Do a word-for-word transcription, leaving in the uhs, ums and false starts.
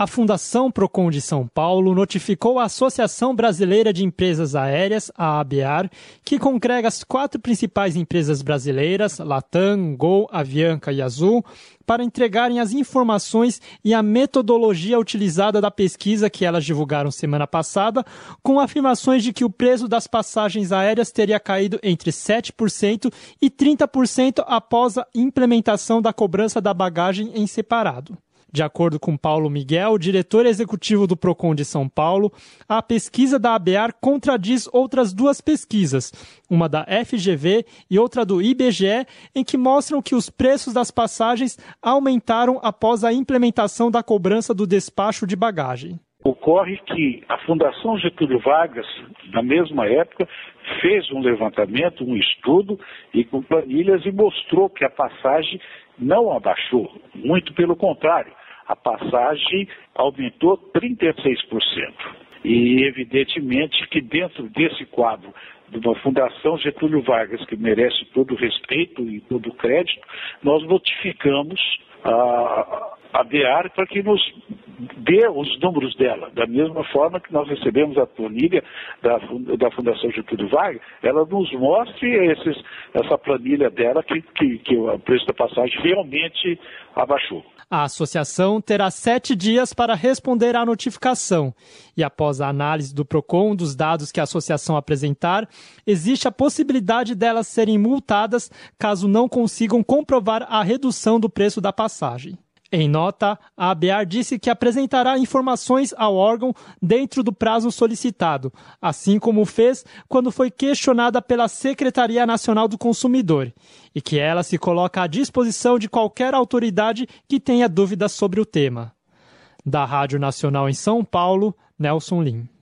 A Fundação Procon de São Paulo notificou a Associação Brasileira de Empresas Aéreas, a ABAR, que congrega as quatro principais empresas brasileiras, Latam, Gol, Avianca e Azul, para entregarem as informações e a metodologia utilizada da pesquisa que elas divulgaram semana passada, com afirmações de que o preço das passagens aéreas teria caído entre sete por cento e trinta por cento após a implementação da cobrança da bagagem em separado. De acordo com Paulo Miguel, diretor executivo do Procon de São Paulo, a pesquisa da ABAR contradiz outras duas pesquisas, uma da F G V e outra do I B G E, em que mostram que os preços das passagens aumentaram após a implementação da cobrança do despacho de bagagem. Ocorre que a Fundação Getúlio Vargas, na mesma época, fez um levantamento, um estudo e com planilhas e mostrou que a passagem não abaixou, muito pelo contrário. A passagem aumentou trinta e seis por cento. E, evidentemente, que dentro desse quadro de uma Fundação Getúlio Vargas, que merece todo o respeito e todo o crédito, nós notificamos a ABAR para que nos dê os números dela. Da mesma forma que nós recebemos a planilha da, da Fundação Getúlio Vargas, ela nos mostre esses, essa planilha dela que, que, que o preço da passagem realmente abaixou. A associação terá sete dias para responder à notificação e, após a análise do Procon dos dados que a associação apresentar, existe a possibilidade delas serem multadas caso não consigam comprovar a redução do preço da passagem. Em nota, a ABAR disse que apresentará informações ao órgão dentro do prazo solicitado, assim como fez quando foi questionada pela Secretaria Nacional do Consumidor, e que ela se coloca à disposição de qualquer autoridade que tenha dúvidas sobre o tema. Da Rádio Nacional em São Paulo, Nelson Lim.